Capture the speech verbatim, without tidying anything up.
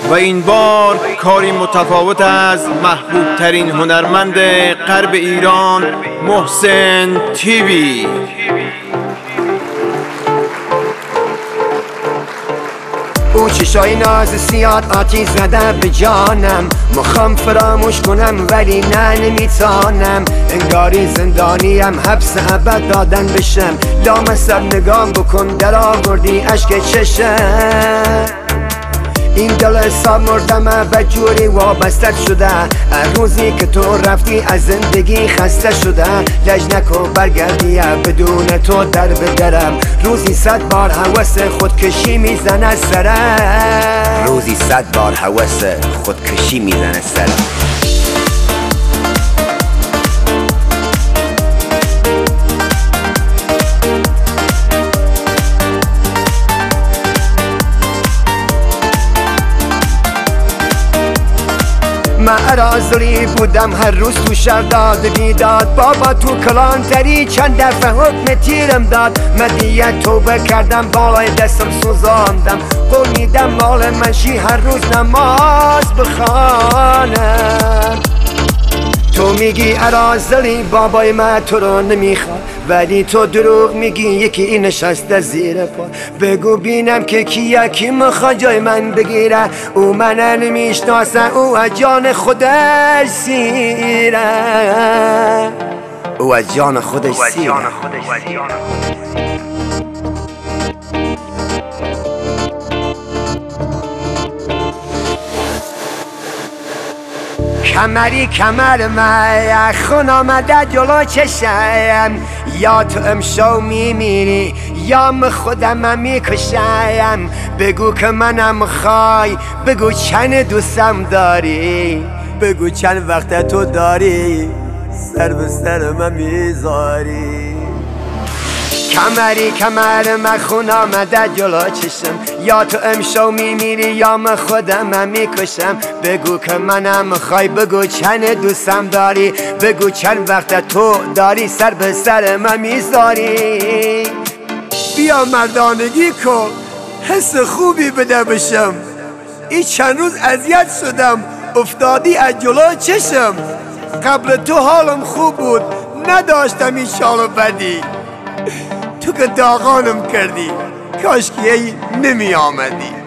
و این بار کاری متفاوت از محبوب ترین هنرمند غرب ایران محسن تیوی. او چشای ناز سیاد آتیش زده به جانم، مخوام فراموش کنم ولی نه نمیتانم، انگاری زندانیم حبس ابد دادن بشم، لامصب نگاه بکن در آوردی اشک چشم، این دل حساب مردم بجوری وابسته شده، روزی که تو رفتی از زندگی خسته شده، لج نکو برگردی بدون تو در بدرم، روزی صد بار هوس خودکشی میزنه سرم، روزی صد بار هوس خودکشی میزنه سرم. من ارازلی بودم هر روز تو شهر داد بیداد، بابا تو کلانتری چند دفعه حکم تیرم داد، من دیگه توبه کردم بالای دستم سوزاندم، قول میدم مال منشی هر روز نماز بخوانم. تو میگی ارازلی بابای من تو رو نمیخواد، ولی تو دروغ میگی یکی این نشسته زیر پا، بگو بینم که کیه کی میخواد جای من بگیره، او من نمیشناسه او از جان خودش سیره، او از جان خودش سیره. کمری کمر من خون آمده جلو چشم، یا تو امشو میمیری یا من خودم میکشم، بگو که منم خای، بگو چند دوستم داری، بگو چند وقت تو داری سر به سر من میذاری. کمری کمر من خون آمده جلو چشم، یا تو امشو میمیری یا من خودم میکشم، بگو که منم خواهی، بگو چند دوستم داری، بگو چند وقت تو داری سر به سر من میذاری. بیا مردانگی کن حس خوبی بده بشم، این چند روز اذیت شدم افتادی از جلو چشم، قبل تو حالم خوب بود نداشتم این شال بدی، تو که داغانم کردی کاش که نمی آمدی.